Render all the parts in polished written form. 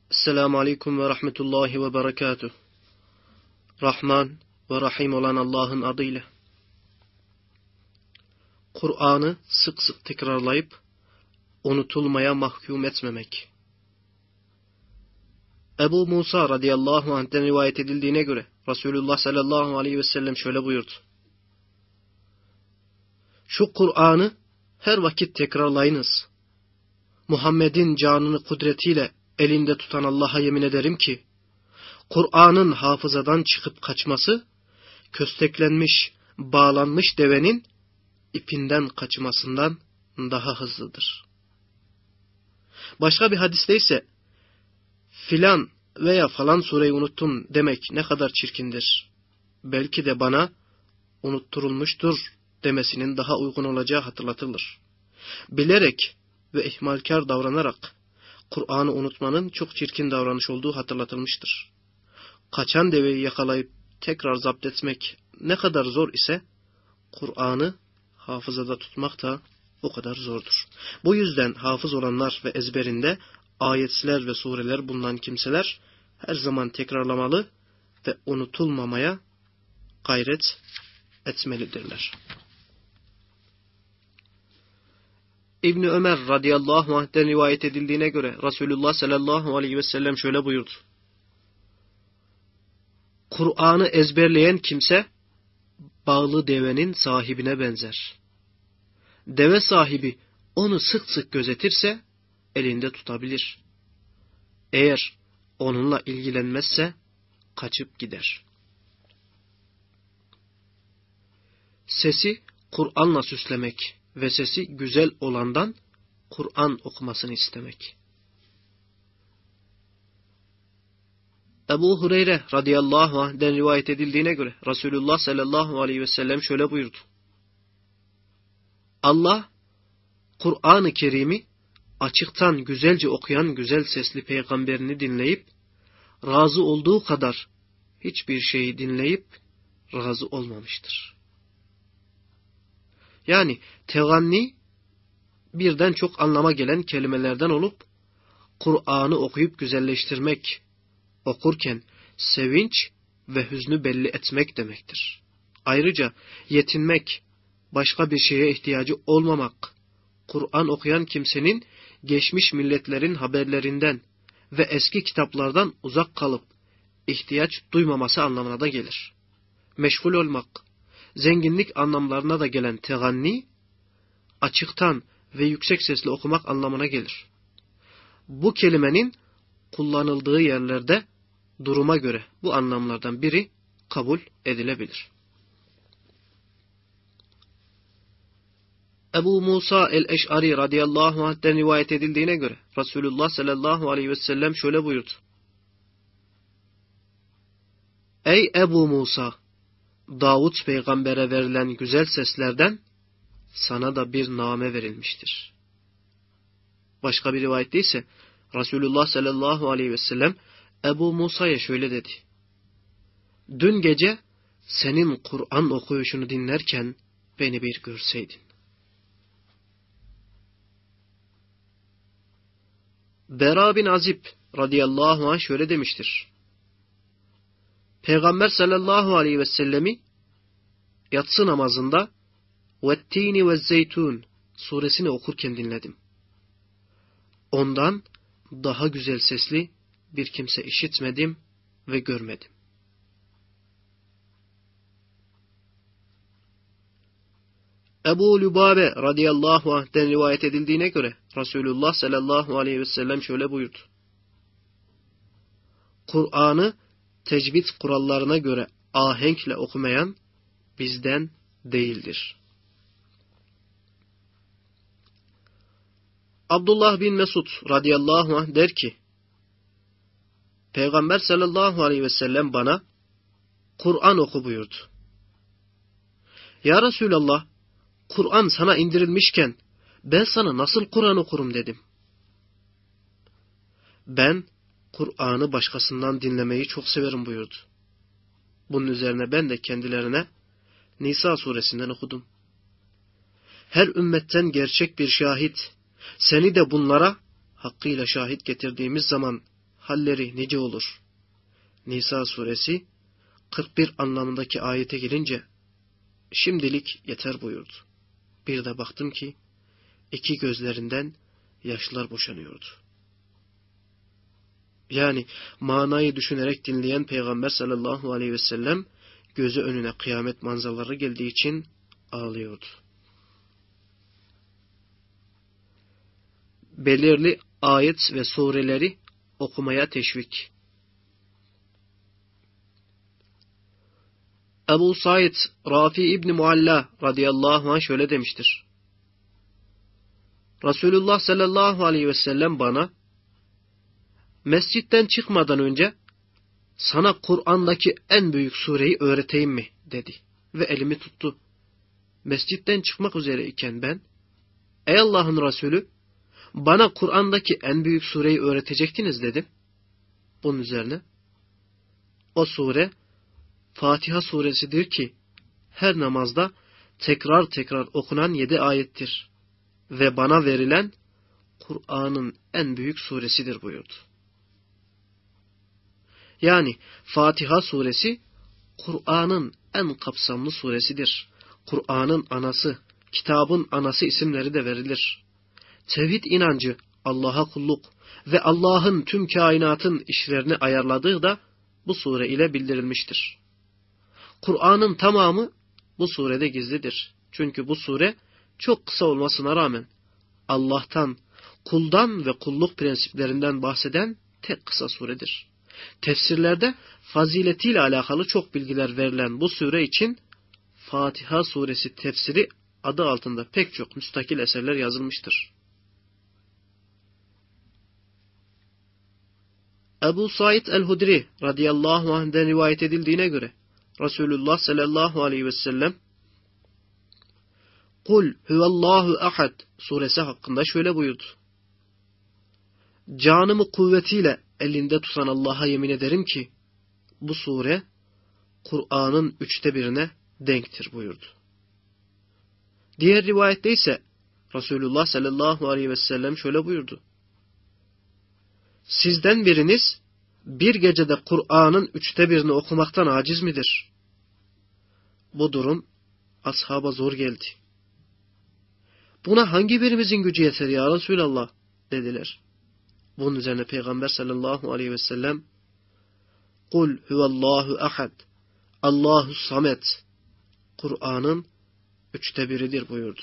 Esselamu Aleyküm ve Rahmetullahi ve Berekatuh. Rahman ve Rahim olan Allah'ın adıyla. Kur'an'ı sık sık tekrarlayıp unutulmaya mahkum etmemek. Ebu Musa radıyallahu anh'ten rivayet edildiğine göre Resulullah sallallahu aleyhi ve sellem şöyle buyurdu. Şu Kur'an'ı her vakit tekrarlayınız. Muhammed'in canını kudretiyle elinde tutan Allah'a yemin ederim ki, Kur'an'ın hafızadan çıkıp kaçması, kösteklenmiş, bağlanmış devenin ipinden kaçmasından daha hızlıdır. Başka bir hadiste ise, filan veya falan sureyi unuttum demek ne kadar çirkindir. Belki de bana unutturulmuştur demesinin daha uygun olacağı hatırlatılır. Bilerek ve ihmalkar davranarak Kur'an'ı unutmanın çok çirkin davranış olduğu hatırlatılmıştır. Kaçan deveyi yakalayıp tekrar zapt etmek ne kadar zor ise, Kur'an'ı hafızada tutmak da o kadar zordur. Bu yüzden hafız olanlar ve ezberinde ayetler ve sureler bulunan kimseler her zaman tekrarlamalı ve unutulmamaya gayret etmelidirler. İbni Ömer radıyallahu anh'ten rivayet edildiğine göre Resulullah sallallahu aleyhi ve sellem şöyle buyurdu. Kur'an'ı ezberleyen kimse bağlı devenin sahibine benzer. Deve sahibi onu sık sık gözetirse elinde tutabilir. Eğer onunla ilgilenmezse kaçıp gider. Sesi Kur'an'la süslemek ve sesi güzel olandan Kur'an okumasını istemek. Ebu Hureyre radıyallahu anh'den rivayet edildiğine göre Resulullah sallallahu aleyhi ve sellem şöyle buyurdu. Allah, Kur'an-ı Kerim'i açıktan güzelce okuyan güzel sesli peygamberini dinleyip, razı olduğu kadar hiçbir şeyi dinleyip razı olmamıştır. Yani teganni birden çok anlama gelen kelimelerden olup, Kur'an'ı okuyup güzelleştirmek, okurken sevinç ve hüznü belli etmek demektir. Ayrıca yetinmek, başka bir şeye ihtiyacı olmamak, Kur'an okuyan kimsenin geçmiş milletlerin haberlerinden ve eski kitaplardan uzak kalıp ihtiyaç duymaması anlamına da gelir. Meşgul olmak, zenginlik anlamlarına da gelen teganni, açıktan ve yüksek sesle okumak anlamına gelir. Bu kelimenin kullanıldığı yerlerde duruma göre bu anlamlardan biri kabul edilebilir. Ebu Musa el-Eş'ari radıyallahu anh'ten rivayet edildiğine göre Resulullah sallallahu aleyhi ve sellem şöyle buyurdu. Ey Ebu Musa! Davud peygambere verilen güzel seslerden sana da bir name verilmiştir. Başka bir rivayette ise Resulullah sallallahu aleyhi ve sellem Ebu Musa'ya şöyle dedi. Dün gece senin Kur'an okuyuşunu dinlerken beni bir görseydin. Bera bin Azib radıyallahu anh şöyle demiştir. Peygamber sallallahu aleyhi ve sellemi yatsı namazında "Vettini ve zeytun" suresini okurken dinledim. Ondan daha güzel sesli bir kimse işitmedim ve görmedim. Ebu Lübabe radıyallahu anh'ten rivayet edildiğine göre Resulullah sallallahu aleyhi ve sellem şöyle buyurdu. Kur'an'ı tecvid kurallarına göre ahenkle okumayan bizden değildir. Abdullah bin Mesud radıyallahu anh der ki, Peygamber sallallahu aleyhi ve sellem bana Kur'an oku buyurdu. Ya Resulallah, Kur'an sana indirilmişken ben sana nasıl Kur'an okurum dedim. Ben Kur'an'ı başkasından dinlemeyi çok severim buyurdu. Bunun üzerine ben de kendilerine Nisa suresinden okudum. Her ümmetten gerçek bir şahit, seni de bunlara hakkıyla şahit getirdiğimiz zaman halleri nice olur. Nisa suresi 41 anlamındaki ayete gelince şimdilik yeter buyurdu. Bir de baktım ki iki gözlerinden yaşlar boşanıyordu. Yani manayı düşünerek dinleyen Peygamber sallallahu aleyhi ve sellem gözü önüne kıyamet manzaraları geldiği için ağlıyordu. Belirli ayet ve sureleri okumaya teşvik. Ebu Said Rafi İbni Mualla radıyallahu anh şöyle demiştir. Resulullah sallallahu aleyhi ve sellem bana, mescitten çıkmadan önce sana Kur'an'daki en büyük sureyi öğreteyim mi dedi ve elimi tuttu. Mescitten çıkmak üzereyken ben, ey Allah'ın Resulü, bana Kur'an'daki en büyük sureyi öğretecektiniz dedim. Bunun üzerine o sure Fatiha suresidir ki her namazda tekrar tekrar okunan 7 ayettir ve bana verilen Kur'an'ın en büyük suresidir buyurdu. Yani Fatiha suresi Kur'an'ın en kapsamlı suresidir. Kur'an'ın anası, kitabın anası isimleri de verilir. Tevhid inancı, Allah'a kulluk ve Allah'ın tüm kainatın işlerini ayarladığı da bu sure ile bildirilmiştir. Kur'an'ın tamamı bu surede gizlidir. Çünkü bu sure çok kısa olmasına rağmen Allah'tan, kuldan ve kulluk prensiplerinden bahseden tek kısa suredir. Tefsirlerde faziletiyle alakalı çok bilgiler verilen bu sure için Fatiha suresi tefsiri adı altında pek çok müstakil eserler yazılmıştır. Ebu Said el-Hudri radıyallahu anh'den rivayet edildiğine göre Resulullah sallallahu aleyhi ve sellem Kul huvallahu ahad suresi hakkında şöyle buyurdu. Canımı kuvvetiyle elinde tutan Allah'a yemin ederim ki bu sure Kur'an'ın 1/3'üne denktir buyurdu. Diğer rivayette ise Resulullah sallallahu aleyhi ve sellem şöyle buyurdu. Sizden biriniz bir gecede Kur'an'ın 1/3'ünü okumaktan aciz midir? Bu durum ashaba zor geldi. Buna hangi birimizin gücü yeter ya Resulallah dediler. Bunun üzerine Peygamber sallallahu aleyhi ve sellem Kul huvallahu ahad Allahu samet Kur'an'ın 1/3'üdür buyurdu.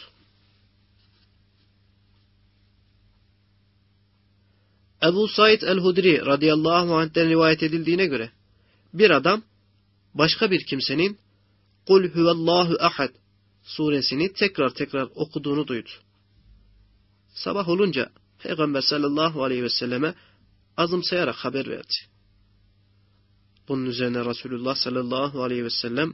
Ebu Said el-Hudri radıyallahu anh'ten rivayet edildiğine göre bir adam başka bir kimsenin Kul huvallahu ahad suresini tekrar tekrar okuduğunu duydu. Sabah olunca Peygamber sallallahu aleyhi ve selleme azımsayarak haber verdi. Bunun üzerine Resulullah sallallahu aleyhi ve sellem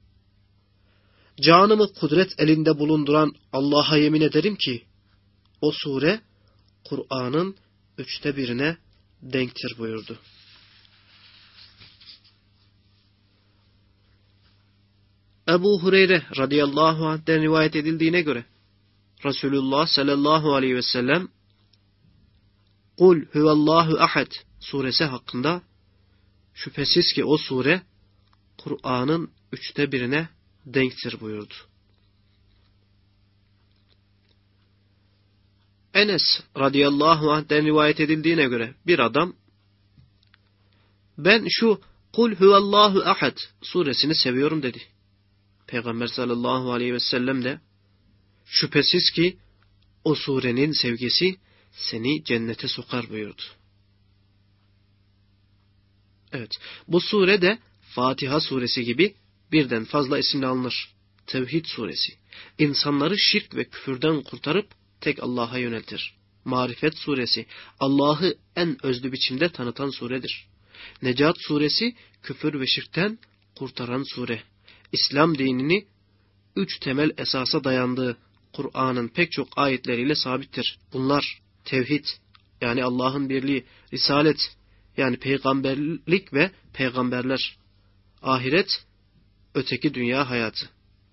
canımı kudret elinde bulunduran Allah'a yemin ederim ki o sure Kur'an'ın 1/3'üne denktir buyurdu. Ebu Hureyre radıyallahu anh'ten rivayet edildiğine göre Resulullah sallallahu aleyhi ve sellem Kul huvallahu ahad suresi hakkında şüphesiz ki o sure Kur'an'ın 1/3'üne denktir buyurdu. Enes radıyallahu anh'ten rivayet edildiğine göre bir adam ben şu Kul huvallahu ahad suresini seviyorum dedi. Peygamber sallallahu aleyhi ve sellem de şüphesiz ki o surenin sevgisi seni cennete sokar buyurdu. Evet, bu sure de Fatiha suresi gibi birden fazla isimle alınır. Tevhid suresi, insanları şirk ve küfürden kurtarıp tek Allah'a yöneltir. Marifet suresi, Allah'ı en özlü biçimde tanıtan suredir. Necat suresi, küfür ve şirkten kurtaran sure. İslam dinini 3 temel esasa dayandığı Kur'an'ın pek çok ayetleriyle sabittir. Bunlar tevhid, yani Allah'ın birliği, risalet, yani peygamberlik ve peygamberler, ahiret, öteki dünya hayatı.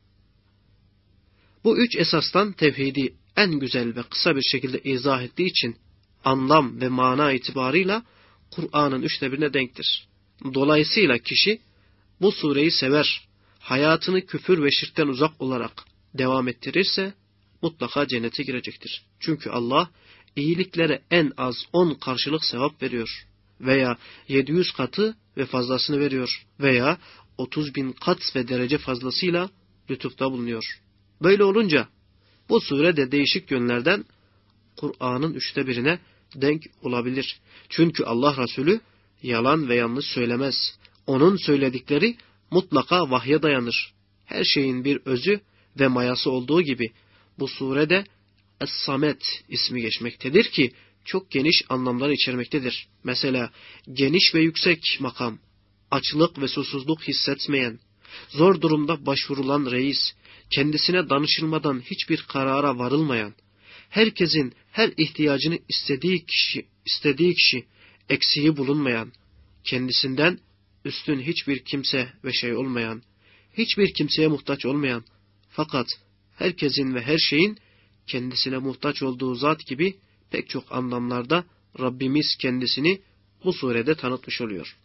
Bu 3 esastan tevhidi en güzel ve kısa bir şekilde izah ettiği için anlam ve mana itibarıyla Kur'an'ın 1/3'üne denktir. Dolayısıyla kişi bu sureyi sever, hayatını küfür ve şirkten uzak olarak devam ettirirse mutlaka cennete girecektir. Çünkü Allah iyiliklere en az 10 karşılık sevap veriyor. Veya 700 katı ve fazlasını veriyor. Veya 30.000 kat ve derece fazlasıyla lütufta bulunuyor. Böyle olunca bu sure de değişik yönlerden Kur'an'ın 1/3'üne denk olabilir. Çünkü Allah Resulü yalan ve yanlış söylemez. Onun söyledikleri mutlaka vahye dayanır. Her şeyin bir özü ve mayası olduğu gibi bu surede Es-Samet ismi geçmektedir ki çok geniş anlamlar içermektedir. Mesela geniş ve yüksek makam, açlık ve susuzluk hissetmeyen, zor durumda başvurulan reis, kendisine danışılmadan hiçbir karara varılmayan, herkesin her ihtiyacını istediği kişi eksiği bulunmayan, kendisinden üstün hiçbir kimse ve şey olmayan, hiçbir kimseye muhtaç olmayan, fakat herkesin ve her şeyin kendisine muhtaç olduğu zat gibi pek çok anlamlarda Rabbimiz kendisini bu surede tanıtmış oluyor.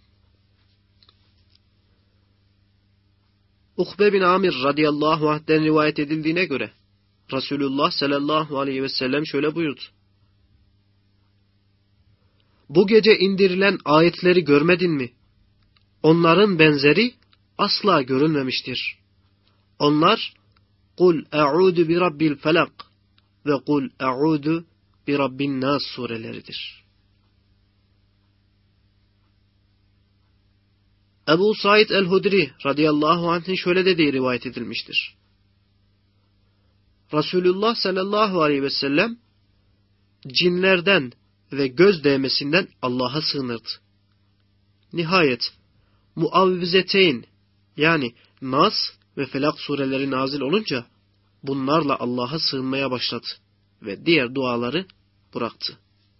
Ukbe bin Amir radıyallahu anh'den rivayet edildiğine göre Resulullah sallallahu aleyhi ve sellem şöyle buyurdu. Bu gece indirilen ayetleri görmedin mi? Onların benzeri asla görülmemiştir. Onlar "Kul e'udu bi rabbil felak" ve "Kul e'udu bi rabbin nas" sureleridir. Ebu Said el-Hudri radıyallahu anh'ın şöyle dediği rivayet edilmiştir. Resulullah sallallahu aleyhi ve sellem cinlerden ve göz değmesinden Allah'a sığınırdı. Nihayet Muavvizeteyn yani Nas ve Felak sureleri nazil olunca bunlarla Allah'a sığınmaya başladı ve diğer duaları bıraktı.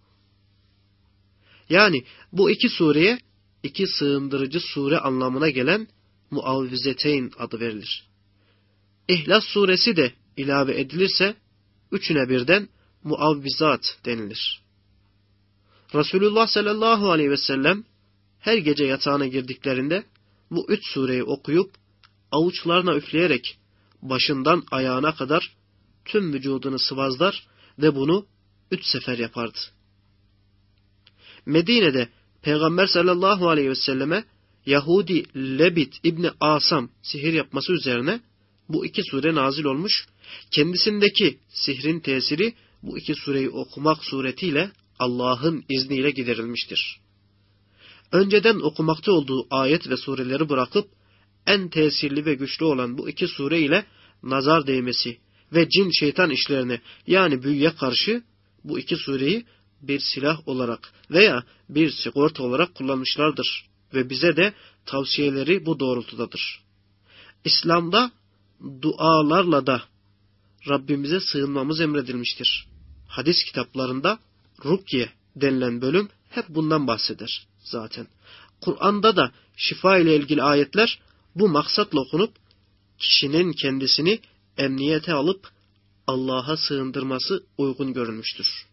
Yani bu iki sureye iki sığındırıcı sure anlamına gelen Muavvizeteyn adı verilir. İhlas suresi de ilave edilirse üçüne birden Muavvizat denilir. Resulullah sallallahu aleyhi ve sellem her gece yatağına girdiklerinde bu 3 sureyi okuyup avuçlarına üfleyerek başından ayağına kadar tüm vücudunu sıvazlar ve bunu 3 sefer yapardı. Medine'de Peygamber sallallahu aleyhi ve selleme Yahudi Lebit İbni Asam sihir yapması üzerine bu 2 sure nazil olmuş, kendisindeki sihrin tesiri bu 2 sureyi okumak suretiyle Allah'ın izniyle giderilmiştir. Önceden okumakta olduğu ayet ve sureleri bırakıp en tesirli ve güçlü olan bu 2 sure ile nazar değmesi ve cin şeytan işlerine yani büyüye karşı bu 2 sureyi bir silah olarak veya bir sigorta olarak kullanmışlardır ve bize de tavsiyeleri bu doğrultudadır. İslam'da dualarla da Rabbimize sığınmamız emredilmiştir. Hadis kitaplarında Rukye denilen bölüm hep bundan bahseder zaten. Kur'an'da da şifa ile ilgili ayetler bu maksatla okunup kişinin kendisini emniyete alıp Allah'a sığındırması uygun görülmüştür.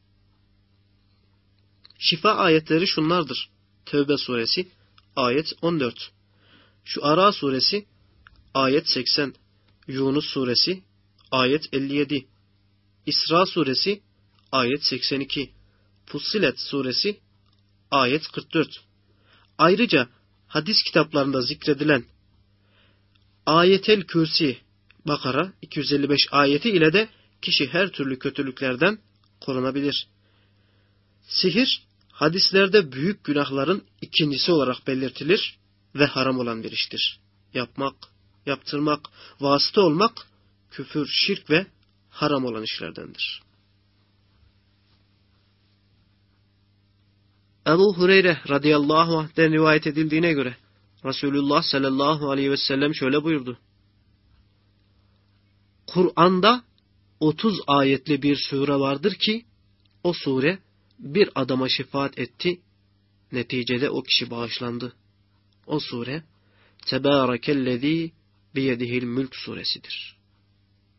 Şifa ayetleri şunlardır. Tevbe suresi ayet 14. Şuara suresi ayet 80. Yunus suresi ayet 57. İsra suresi ayet 82. Fussilet suresi ayet 44. Ayrıca hadis kitaplarında zikredilen Ayetel Kürsi Bakara 255 ayeti ile de kişi her türlü kötülüklerden korunabilir. Sihir hadislerde büyük günahların ikincisi olarak belirtilir ve haram olan bir iştir. Yapmak, yaptırmak, vasıta olmak küfür, şirk ve haram olan işlerdendir. Ebu Hureyre radıyallahu anh'den rivayet edildiğine göre Resulullah sallallahu aleyhi ve sellem şöyle buyurdu. Kur'an'da 30 ayetli bir sure vardır ki o sure bir adama şefaat etti, neticede o kişi bağışlandı. O sure Tebârekellezî biyedihil mülk suresidir.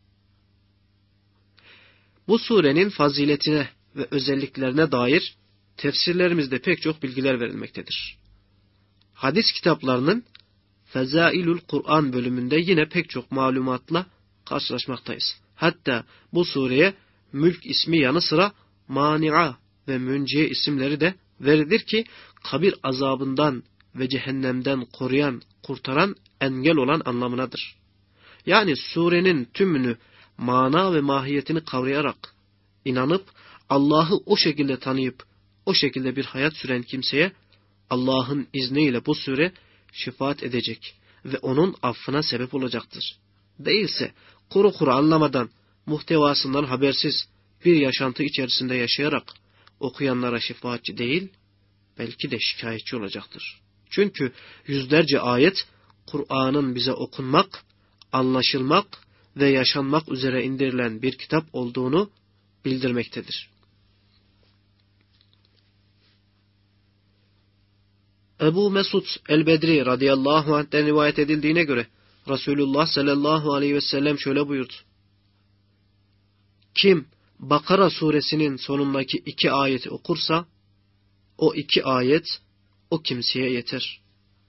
Bu surenin faziletine ve özelliklerine dair tefsirlerimizde pek çok bilgiler verilmektedir. Hadis kitaplarının Fezailül Kur'an bölümünde yine pek çok malumatla karşılaşmaktayız. Hatta bu sureye Mülk ismi yanı sıra Mani'a ve Münciye isimleri de verilir ki kabir azabından ve cehennemden koruyan, kurtaran, engel olan anlamınadır. Yani surenin tümünü mana ve mahiyetini kavrayarak, inanıp Allah'ı o şekilde tanıyıp o şekilde bir hayat süren kimseye Allah'ın izniyle bu sure şefaat edecek ve onun affına sebep olacaktır. Değilse kuru kuru anlamadan, muhtevasından habersiz bir yaşantı içerisinde yaşayarak okuyanlara şefaatçi değil, belki de şikayetçi olacaktır. Çünkü yüzlerce ayet Kur'an'ın bize okunmak, anlaşılmak ve yaşanmak üzere indirilen bir kitap olduğunu bildirmektedir. Ebu Mesud el-Bedri radıyallahu anh'ten rivayet edildiğine göre Resulullah sallallahu aleyhi ve sellem şöyle buyurdu. Kim Bakara suresinin sonundaki 2 ayeti okursa o 2 ayet o kimseye yeter.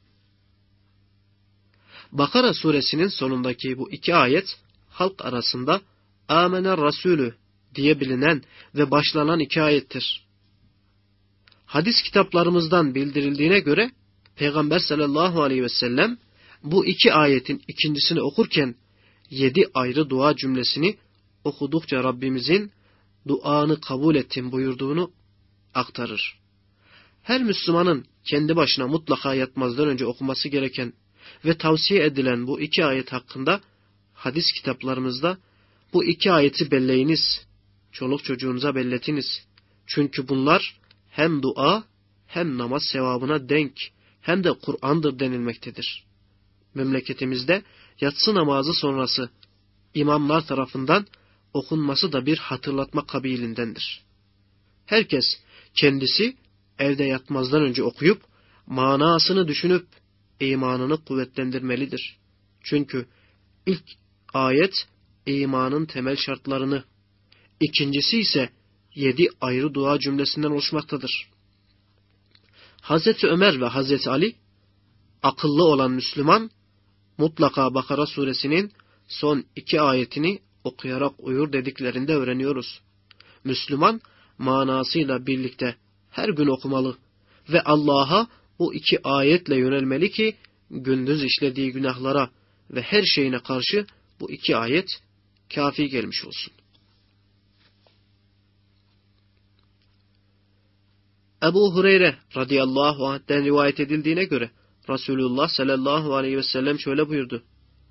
Bakara suresinin sonundaki bu 2 ayet halk arasında Âmener Rasûlü diye bilinen ve başlanan 2 ayettir. Hadis kitaplarımızdan bildirildiğine göre Peygamber sallallahu aleyhi ve sellem bu 2 ayetin ikincisini okurken 7 ayrı dua cümlesini okudukça Rabbimizin duanı kabul ettim buyurduğunu aktarır. Her Müslümanın kendi başına mutlaka yatmazdan önce okuması gereken ve tavsiye edilen bu 2 ayet hakkında hadis kitaplarımızda bu 2 ayeti belleyiniz, çoluk çocuğunuza belletiniz. Çünkü bunlar hem dua hem namaz sevabına denk hem de Kur'an'dır denilmektedir. Memleketimizde yatsı namazı sonrası imamlar tarafından okunması da bir hatırlatma kabilindendir. Herkes kendisi evde yatmazdan önce okuyup manasını düşünüp imanını kuvvetlendirmelidir. Çünkü ilk ayet imanın temel şartlarını, ikincisi ise 7 ayrı dua cümlesinden oluşmaktadır. Hazreti Ömer ve Hazreti Ali, akıllı olan Müslüman, mutlaka Bakara suresinin son 2 ayetini okuyarak uyur dediklerinde öğreniyoruz. Müslüman, manasıyla birlikte her gün okumalı ve Allah'a bu 2 ayetle yönelmeli ki, gündüz işlediği günahlara ve her şeyine karşı bu 2 ayet kafi gelmiş olsun. Ebu Hureyre radıyallahu anh'ten rivayet edildiğine göre Resulullah sallallahu aleyhi ve sellem şöyle buyurdu.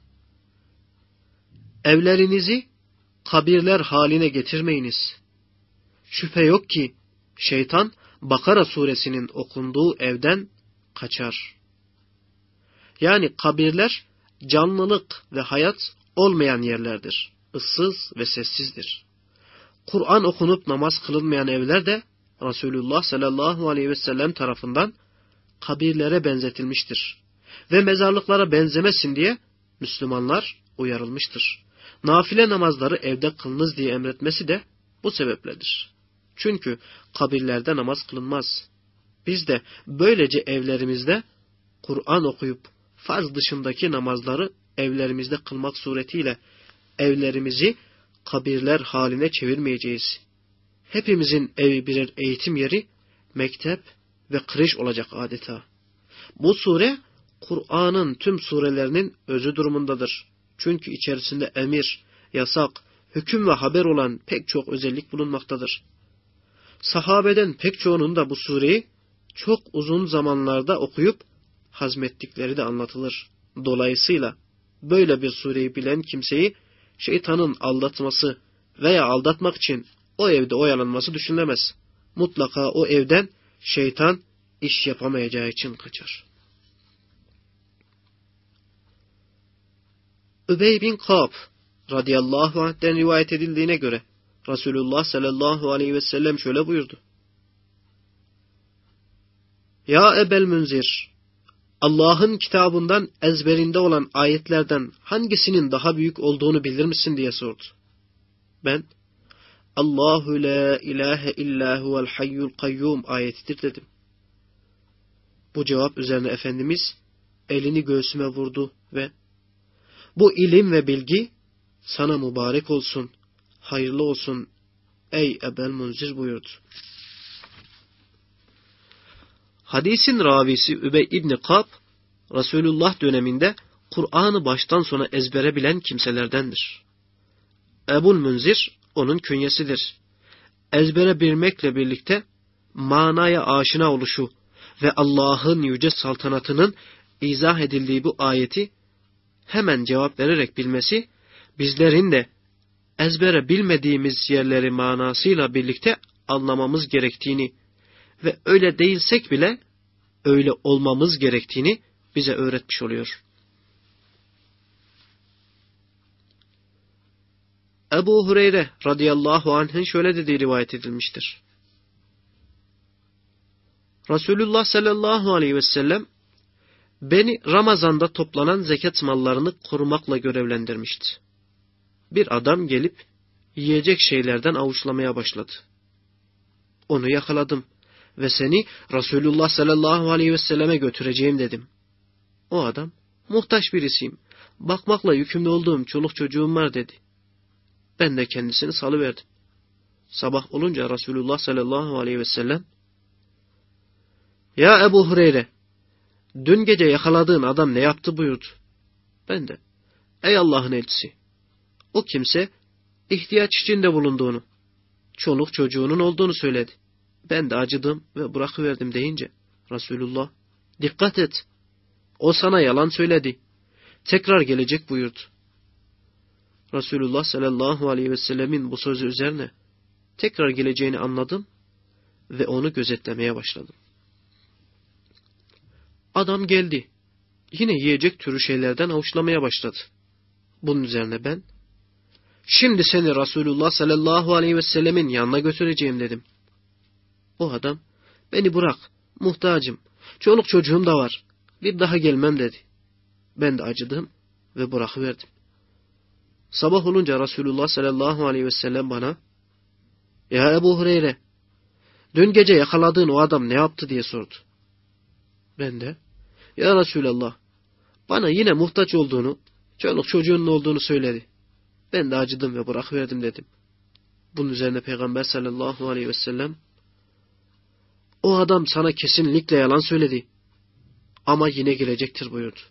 Evlerinizi kabirler haline getirmeyiniz. Şüphe yok ki şeytan Bakara suresinin okunduğu evden kaçar. Yani kabirler canlılık ve hayat olmayan yerlerdir. Issız ve sessizdir. Kur'an okunup namaz kılınmayan evler de Resulullah sallallahu aleyhi ve sellem tarafından kabirlere benzetilmiştir. Ve mezarlıklara benzemesin diye Müslümanlar uyarılmıştır. Nafile namazları evde kılınız diye emretmesi de bu sebepledir. Çünkü kabirlerde namaz kılınmaz. Biz de böylece evlerimizde Kur'an okuyup farz dışındaki namazları evlerimizde kılmak suretiyle evlerimizi kabirler haline çevirmeyeceğiz. Hepimizin evi birer eğitim yeri, mektep ve kreş olacak adeta. Bu sure Kur'an'ın tüm surelerinin özü durumundadır. Çünkü içerisinde emir, yasak, hüküm ve haber olan pek çok özellik bulunmaktadır. Sahabeden pek çoğunun da bu sureyi çok uzun zamanlarda okuyup hazmettikleri de anlatılır. Dolayısıyla böyle bir sureyi bilen kimseyi şeytanın aldatması veya aldatmak için o evde oyalanması düşünülemez. Mutlaka o evden şeytan iş yapamayacağı için kaçar. Übey bin Kâb radıyallahu anh'ten rivayet edildiğine göre Resulullah sallallahu aleyhi ve sellem şöyle buyurdu. Ya Ebel Münzir, Allah'ın kitabından ezberinde olan ayetlerden hangisinin daha büyük olduğunu bilir misin diye sordu. Ben, Allahu la ilahe illa huvel hayyul kayyum ayetidir dedim. Bu cevap üzerine Efendimiz elini göğsüme vurdu ve bu ilim ve bilgi sana mübarek olsun, hayırlı olsun ey Ebel Munzir buyurdu. Hadisin ravisi Übey İbni Kab, Resulullah döneminde Kur'an'ı baştan sona ezbere bilen kimselerdendir. Ebul Munzir onun künyesidir. Ezbere bilmekle birlikte manaya aşina oluşu ve Allah'ın yüce saltanatının izah edildiği bu ayeti hemen cevap vererek bilmesi, bizlerin de ezbere bilmediğimiz yerleri manasıyla birlikte anlamamız gerektiğini ve öyle değilsek bile öyle olmamız gerektiğini bize öğretmiş oluyor. Ebu Hureyre radıyallahu anh'ın şöyle dediği rivayet edilmiştir. Resulullah sallallahu aleyhi ve sellem beni Ramazan'da toplanan zekat mallarını korumakla görevlendirmişti. Bir adam gelip yiyecek şeylerden avuçlamaya başladı. Onu yakaladım ve seni Resulullah sallallahu aleyhi ve selleme götüreceğim dedim. O adam, muhtaç birisiyim, bakmakla yükümlü olduğum çoluk çocuğum var dedi. Ben de kendisini salıverdim. Sabah olunca Resulullah sallallahu aleyhi ve sellem, ya Ebu Hureyre, dün gece yakaladığın adam ne yaptı buyurdu. Ben de, ey Allah'ın elçisi, o kimse ihtiyaç içinde bulunduğunu, çoluk çocuğunun olduğunu söyledi. Ben de acıdım ve bırakıverdim deyince Resulullah, dikkat et, o sana yalan söyledi, tekrar gelecek buyurdu. Resulullah sallallahu aleyhi ve sellemin bu sözü üzerine tekrar geleceğini anladım ve onu gözetlemeye başladım. Adam geldi. Yine yiyecek türü şeylerden avuçlamaya başladı. Bunun üzerine ben, şimdi seni Resulullah sallallahu aleyhi ve sellemin yanına götüreceğim dedim. O adam, beni bırak, muhtacım, çoluk çocuğum da var, bir daha gelmem dedi. Ben de acıdım ve bırakıverdim. Sabah olunca Resulullah sallallahu aleyhi ve sellem bana, ya Ebu Hureyre, dün gece yakaladığın o adam ne yaptı diye sordu. Ben de, ya Resulallah, bana yine muhtaç olduğunu, çoluk çocuğunun olduğunu söyledi. Ben de acıdım ve bırakıverdim dedim. Bunun üzerine Peygamber sallallahu aleyhi ve sellem, o adam sana kesinlikle yalan söyledi ama yine gelecektir buyurdu.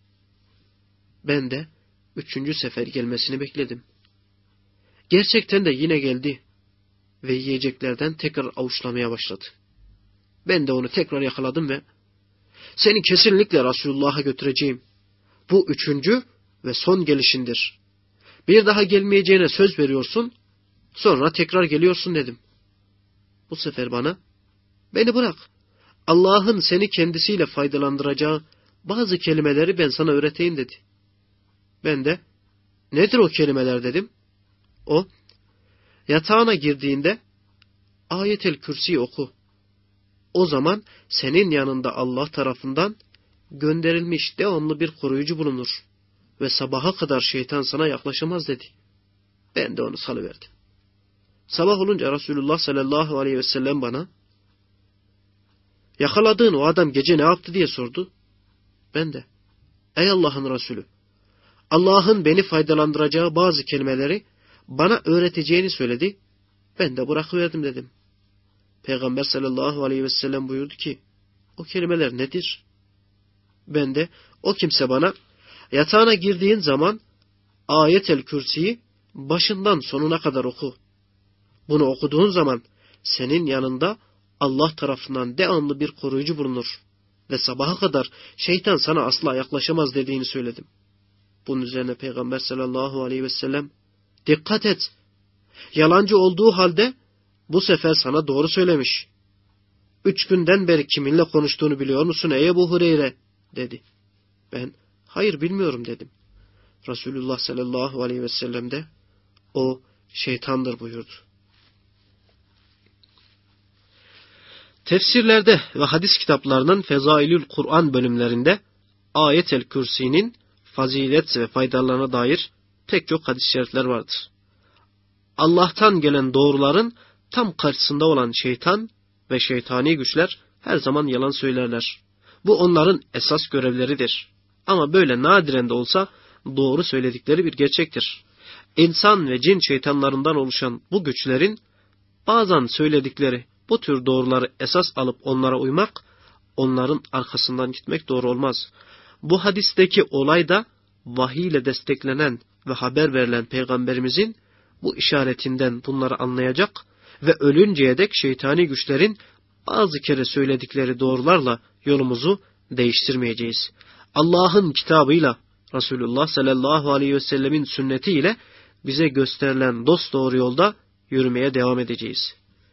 Ben de 3. sefer gelmesini bekledim. Gerçekten de yine geldi ve yiyeceklerden tekrar avuçlamaya başladı. Ben de onu tekrar yakaladım ve seni kesinlikle Resulullah'a götüreceğim. Bu 3. ve son gelişindir. Bir daha gelmeyeceğine söz veriyorsun, sonra tekrar geliyorsun dedim. Bu sefer bana, beni bırak, Allah'ın seni kendisiyle faydalandıracağı bazı kelimeleri ben sana öğreteyim dedi. Ben de, nedir o kelimeler dedim. O, yatağına girdiğinde Ayet-el Kürsi'yi oku. O zaman senin yanında Allah tarafından gönderilmiş devamlı bir koruyucu bulunur ve sabaha kadar şeytan sana yaklaşamaz dedi. Ben de onu salıverdim. Sabah olunca Resulullah sallallahu aleyhi ve sellem bana, yakaladığın o adam gece ne yaptı diye sordu. Ben de, ey Allah'ın Resulü, Allah'ın beni faydalandıracağı bazı kelimeleri bana öğreteceğini söyledi. Ben de bırakıverdim dedim. Peygamber sallallahu aleyhi ve sellem buyurdu ki, o kelimeler nedir? Ben de, o kimse bana, yatağına girdiğin zaman Ayet-el Kürsi'yi başından sonuna kadar oku. Bunu okuduğun zaman senin yanında Allah tarafından devamlı bir koruyucu bulunur ve sabaha kadar şeytan sana asla yaklaşamaz dediğini söyledim. Bunun üzerine Peygamber sallallahu aleyhi ve sellem, dikkat et, yalancı olduğu halde bu sefer sana doğru söylemiş. 3 günden beri kiminle konuştuğunu biliyor musun ey Ebu Hureyre dedi. Ben, hayır bilmiyorum dedim. Resulullah sallallahu aleyhi ve sellem de, o şeytandır buyurdu. Tefsirlerde ve hadis kitaplarının Fezailül Kur'an bölümlerinde Ayet-el Kürsi'nin fazilet ve faydalarına dair pek çok hadis-i şerifler vardır. Allah'tan gelen doğruların tam karşısında olan şeytan ve şeytani güçler her zaman yalan söylerler. Bu onların esas görevleridir. Ama böyle nadiren de olsa doğru söyledikleri bir gerçektir. İnsan ve cin şeytanlarından oluşan bu güçlerin bazen söyledikleri bu tür doğruları esas alıp onlara uymak, onların arkasından gitmek doğru olmaz. Bu hadisteki olay da vahiy ile desteklenen ve haber verilen peygamberimizin bu işaretinden bunları anlayacak ve ölünceye dek şeytani güçlerin bazı kere söyledikleri doğrularla yolumuzu değiştirmeyeceğiz. Allah'ın kitabıyla, Resulullah sallallahu aleyhi ve sellemin sünnetiyle bize gösterilen dosdoğru yolda yürümeye devam edeceğiz.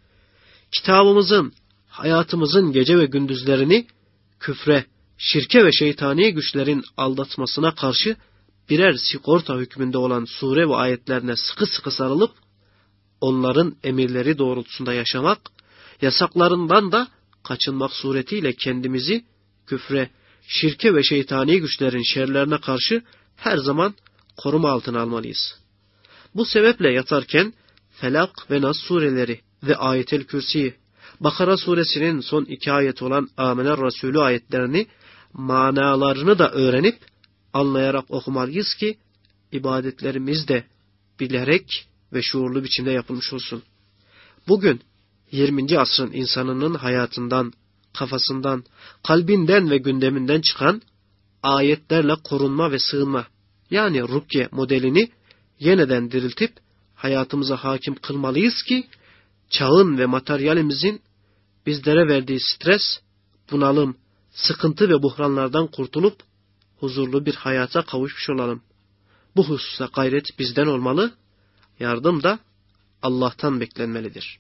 Kitabımızın, hayatımızın gece ve gündüzlerini küfre, şirke ve şeytani güçlerin aldatmasına karşı birer sigorta hükmünde olan sure ve ayetlerine sıkı sıkı sarılıp onların emirleri doğrultusunda yaşamak, yasaklarından da kaçınmak suretiyle kendimizi küfre, şirke ve şeytani güçlerin şerlerine karşı her zaman koruma altına almalıyız. Bu sebeple yatarken Felak ve Nas sureleri ve Ayet-el Kürsi'yi, Bakara suresinin son 2 ayeti olan Amener Resulü ayetlerini, manalarını da öğrenip anlayarak okumalıyız ki ibadetlerimiz de bilerek ve şuurlu biçimde yapılmış olsun. Bugün 20. asrın insanının hayatından, kafasından, kalbinden ve gündeminden çıkan ayetlerle korunma ve sığınma, yani rukye modelini yeniden diriltip hayatımıza hakim kılmalıyız ki çağın ve materyalimizin bizlere verdiği stres, bunalım, sıkıntı ve buhranlardan kurtulup huzurlu bir hayata kavuşmuş olalım. Bu hususta gayret bizden olmalı, yardım da Allah'tan beklenmelidir.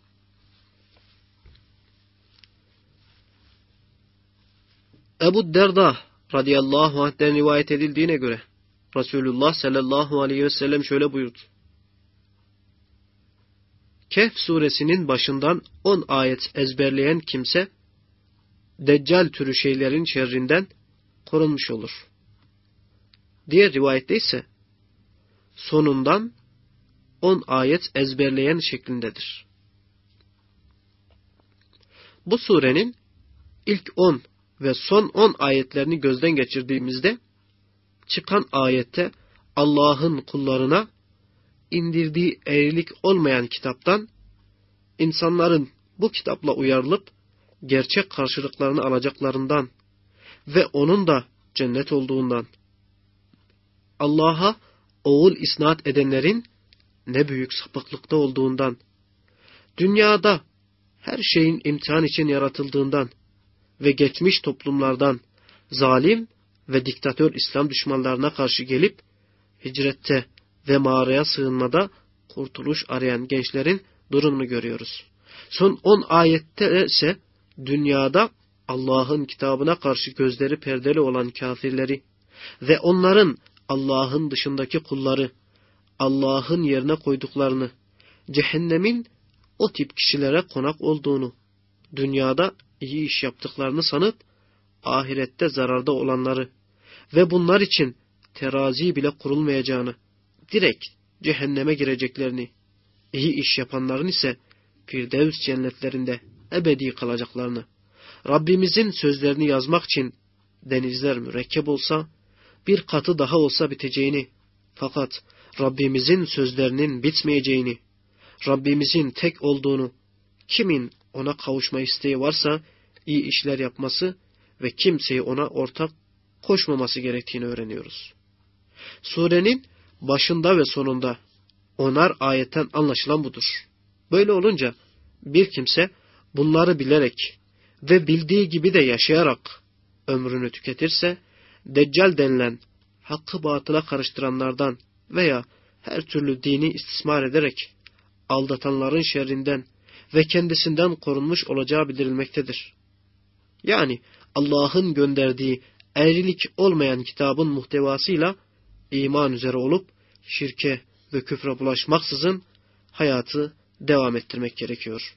Ebu Derda radıyallahu anh'ten rivayet edildiğine göre Resulullah sallallahu aleyhi ve sellem şöyle buyurdu. Kehf suresinin başından 10 ayet ezberleyen kimse Deccal türü şeylerin şerrinden korunmuş olur. Diğer rivayette ise sonundan 10 ayet ezberleyen şeklindedir. Bu surenin ilk 10 ve son 10 ayetlerini gözden geçirdiğimizde çıkan ayette Allah'ın kullarına indirdiği eğrilik olmayan kitaptan insanların bu kitapla uyarılıp gerçek karşılıklarını alacaklarından ve onun da cennet olduğundan, Allah'a oğul isnat edenlerin ne büyük sapıklıkta olduğundan, dünyada her şeyin imtihan için yaratıldığından ve geçmiş toplumlardan zalim ve diktatör İslam düşmanlarına karşı gelip hicrette ve mağaraya sığınmada kurtuluş arayan gençlerin durumunu görüyoruz. Son 10 ayette ise dünyada Allah'ın kitabına karşı gözleri perdeli olan kafirleri ve onların Allah'ın dışındaki kulları, Allah'ın yerine koyduklarını, cehennemin o tip kişilere konak olduğunu, dünyada iyi iş yaptıklarını sanıp ahirette zararda olanları ve bunlar için terazi bile kurulmayacağını, direkt cehenneme gireceklerini, iyi iş yapanların ise Firdevs cennetlerinde ebedi kalacaklarını, Rabbimizin sözlerini yazmak için denizler mürekkep olsa, bir katı daha olsa biteceğini, fakat Rabbimizin sözlerinin bitmeyeceğini, Rabbimizin tek olduğunu, kimin ona kavuşma isteği varsa iyi işler yapması ve kimseyi ona ortak koşmaması gerektiğini öğreniyoruz. Surenin başında ve sonunda 10'ar ayetten anlaşılan budur. Böyle olunca bir kimse bunları bilerek ve bildiği gibi de yaşayarak ömrünü tüketirse, Deccal denilen hakkı batıla karıştıranlardan veya her türlü dini istismar ederek aldatanların şerrinden ve kendisinden korunmuş olacağı bildirilmektedir. Yani Allah'ın gönderdiği eğrilik olmayan kitabın muhtevasıyla iman üzere olup şirke ve küfre bulaşmaksızın hayatı devam ettirmek gerekiyor.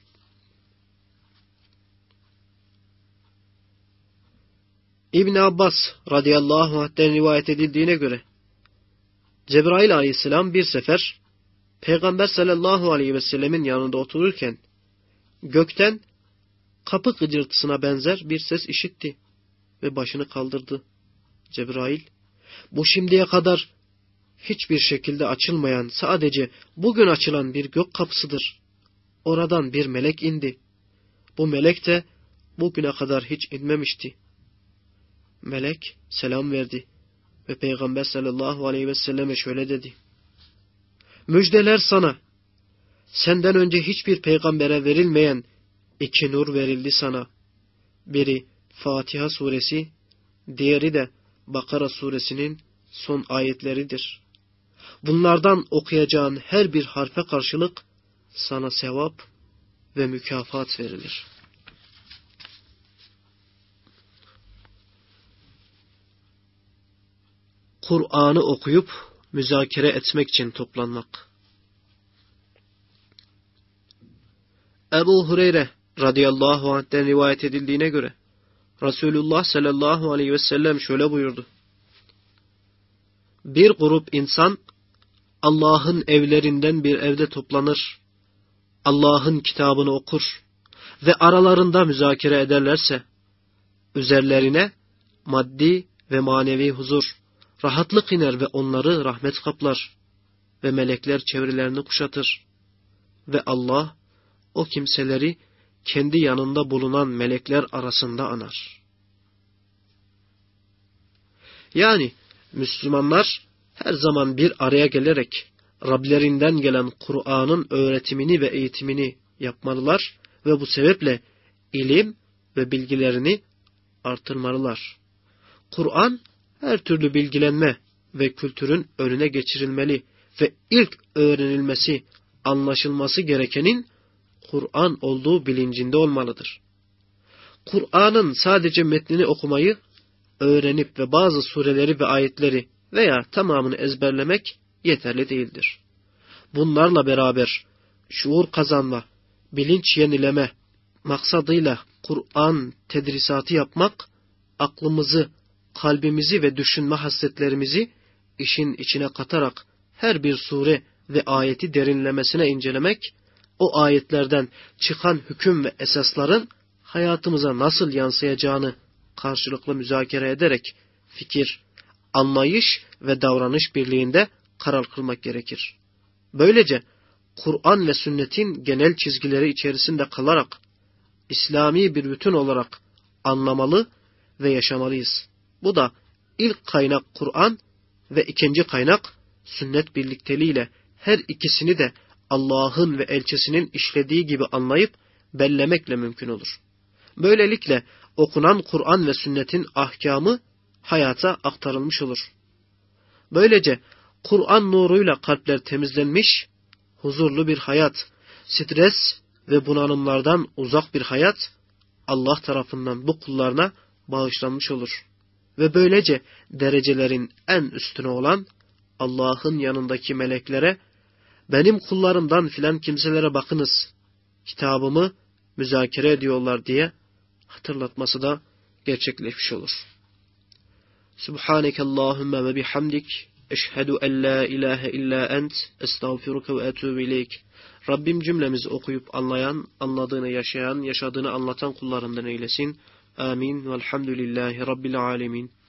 İbn Abbas radıyallahu anh'ten rivayet edildiğine göre Cebrail aleyhisselam bir sefer Peygamber sallallahu aleyhi ve sellemin yanında otururken gökten kapı gıcırtısına benzer bir ses işitti ve başını kaldırdı. Cebrail, bu şimdiye kadar hiçbir şekilde açılmayan, sadece bugün açılan bir gök kapısıdır. Oradan bir melek indi. Bu melek de bugüne kadar hiç inmemişti. Melek selam verdi ve Peygamber sallallahu aleyhi ve selleme şöyle dedi: müjdeler sana. Senden önce hiçbir peygambere verilmeyen 2 nur verildi sana. Biri Fatiha suresi, diğeri de Bakara suresinin son ayetleridir. Bunlardan okuyacağın her bir harfe karşılık sana sevap ve mükafat verilir. Kur'an'ı okuyup müzakere etmek için toplanmak. Ebu Hureyre radıyallahu anh'ten rivayet edildiğine göre Resulullah sallallahu aleyhi ve sellem şöyle buyurdu: bir grup insan Allah'ın evlerinden bir evde toplanır, Allah'ın kitabını okur ve aralarında müzakere ederlerse, üzerlerine maddi ve manevi huzur, rahatlık iner ve onları rahmet kaplar ve melekler çevrelerini kuşatır ve Allah o kimseleri kendi yanında bulunan melekler arasında anar. Yani Müslümanlar her zaman bir araya gelerek Rablerinden gelen Kur'an'ın öğretimini ve eğitimini yapmalılar ve bu sebeple ilim ve bilgilerini artırmalılar. Kur'an her türlü bilgilenme ve kültürün önüne geçirilmeli ve ilk öğrenilmesi, anlaşılması gerekenin Kur'an olduğu bilincinde olmalıdır. Kur'an'ın sadece metnini okumayı, öğrenip ve bazı sureleri ve ayetleri veya tamamını ezberlemek yeterli değildir. Bunlarla beraber şuur kazanma, bilinç yenileme maksadıyla Kur'an tedrisatı yapmak, aklımızı, kalbimizi ve düşünme hasletlerimizi işin içine katarak her bir sure ve ayeti derinlemesine incelemek, o ayetlerden çıkan hüküm ve esasların hayatımıza nasıl yansıyacağını karşılıklı müzakere ederek fikir, anlayış ve davranış birliğinde karar kılmak gerekir. Böylece Kur'an ve sünnetin genel çizgileri içerisinde kalarak İslami bir bütün olarak anlamalı ve yaşamalıyız. Bu da ilk kaynak Kur'an ve ikinci kaynak sünnet birlikteliğiyle her ikisini de Allah'ın ve elçisinin işlediği gibi anlayıp bellemekle mümkün olur. Böylelikle okunan Kur'an ve sünnetin ahkamı hayata aktarılmış olur. Böylece Kur'an nuruyla kalpler temizlenmiş, huzurlu bir hayat, stres ve bunalımlardan uzak bir hayat Allah tarafından bu kullarına bağışlanmış olur. Ve böylece derecelerin en üstüne olan Allah'ın yanındaki meleklere, benim kullarımdan filan kimselere bakınız, kitabımı müzakere ediyorlar diye hatırlatması da gerçekleşmiş olur. Subhanekallahümme ve bihamdik, eşhedü en la ilahe illa ent, estağfiruke ve etûbü ileyk. Rabbim cümlemizi okuyup anlayan, anladığını yaşayan, yaşadığını anlatan kullarından eylesin. Amin. Velhamdülillahi Rabbil alemin.